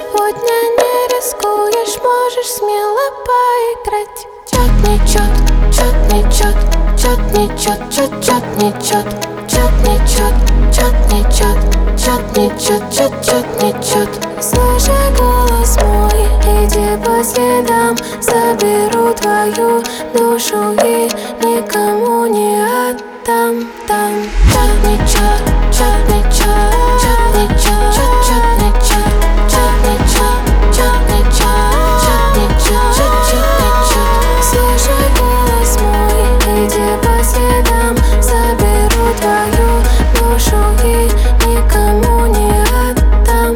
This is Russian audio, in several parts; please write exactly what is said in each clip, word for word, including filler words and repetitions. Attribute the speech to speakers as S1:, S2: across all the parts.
S1: сегодня не рискуешь, можешь смело поиграть. Чет не чет, чет не чет, чет не чет, чет чет не чет, чет не чет, чет не чет, чет не чет, чет чет не чет. Слушай голос мой, иди по следам, заберу твою душу и никому не отдам. Там чет не чет, чет не чет, чет не чет, чет чет не чет, чет не чет, чет не чет, чет не чет, чет чет не чет. Слушай голос мой, иди по следам, заберу твою душу и никому не отдам.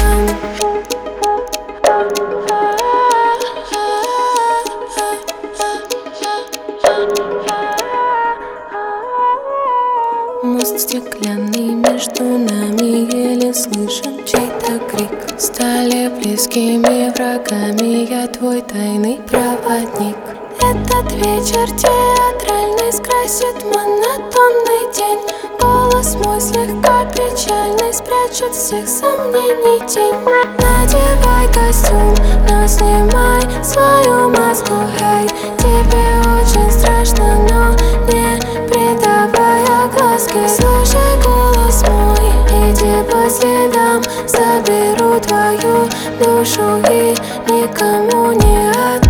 S1: Мост стеклянный между нами, еле слышен чей-то крик. Стали близкими врагами, я твой тайный проводник. Этот вечер театральный скрасит монотонный день. Голос мой слегка печальный спрячет всех сомнений тень. Надевай костюм, но снимай свою маску, хей. Тебе очень страшно, но не придавай огласки. Слушай голос мой, иди по следам, заберу твою душу и никому не отдам.